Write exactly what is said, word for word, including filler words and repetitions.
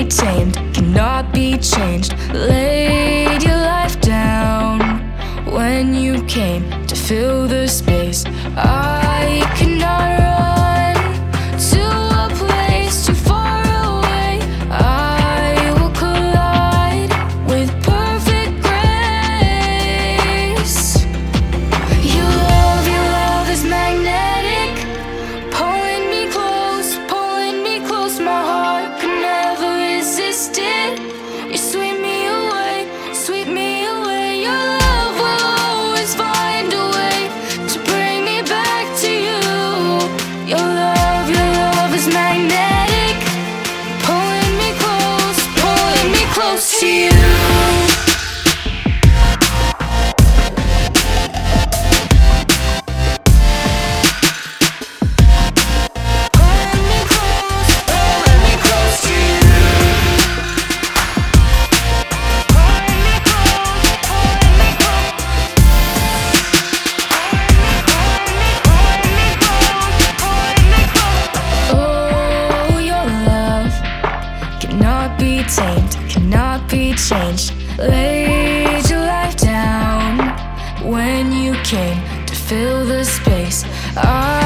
be tamed, cannot be changed. Laid your life down when you came to fill the space. I cannot run to a place too far away. I will collide with perfect grace. Your love, your love is magnetic, pulling me close, pulling me close. My heart could never resist it. You sweep me away, sweep me away. Your love will always find a way to bring me back to you. Your love, your love is magnetic, pulling me close, pulling me close to you. Cannot be tamed, cannot be changed. Laid your life down when you came to fill the space. I